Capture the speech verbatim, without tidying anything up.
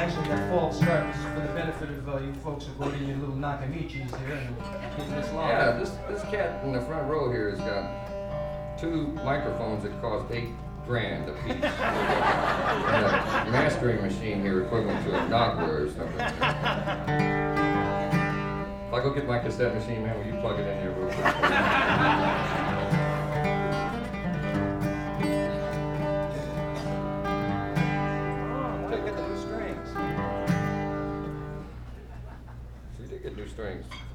Actually, that false start was for the benefit of uh, you folks who brought in your little Nakamichis here and getting this long. Yeah, this this cat in the front row here has got two microphones that cost eight grand a piece. And a mastering machine here equivalent to a Nokia or something. If I go get my cassette machine, man, will you plug it in here real quick? Get the new strings. She did get new strings.